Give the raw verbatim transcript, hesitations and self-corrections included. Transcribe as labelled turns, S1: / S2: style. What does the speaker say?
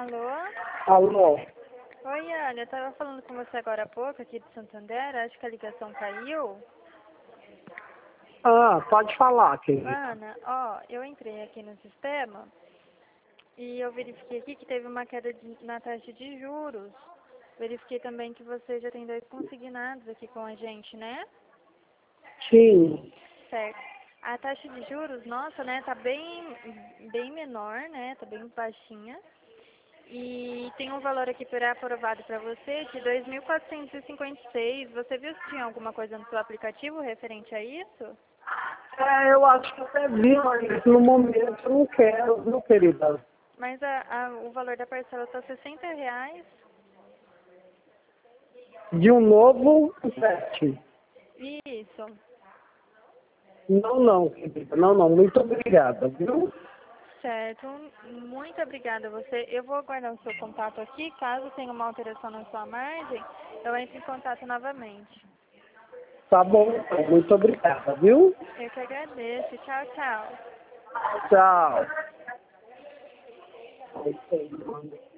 S1: Alô?
S2: Alô?
S1: Oi, Ana, eu tava falando com você agora há pouco, aqui de Santander, acho que a ligação caiu.
S2: Ah, pode falar, querida.
S1: Ana, ó, eu entrei aqui no sistema e eu verifiquei aqui que teve uma queda de- na taxa de juros. Verifiquei também que você já tem dois consignados aqui com a gente, né?
S2: Sim.
S1: Certo. A taxa de juros, nossa, né, tá bem, bem menor, né, tá bem baixinha. E tem um valor aqui pré-aprovado para você de dois mil quatrocentos e cinquenta e seis. Você viu se tinha alguma coisa no seu aplicativo referente a isso?
S2: É, eu acho que até vi, mas no momento eu não quero, viu, querida?
S1: Mas a, a- o valor da parcela está sessenta reais.
S2: De um novo sete.
S1: Isso.
S2: Não, não, querida. Não, não. Muito obrigada, viu?
S1: Certo. Muito obrigada a você. Eu vou aguardar o seu contato aqui. Caso tenha uma alteração na sua margem, eu entro em contato novamente.
S2: Tá bom, então. Muito obrigada, viu?
S1: Eu que agradeço. Tchau, tchau.
S2: Tchau.